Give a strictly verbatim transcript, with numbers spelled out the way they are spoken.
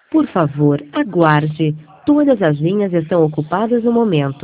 Por favor, aguarde. Todas as linhas estão ocupadas no momento.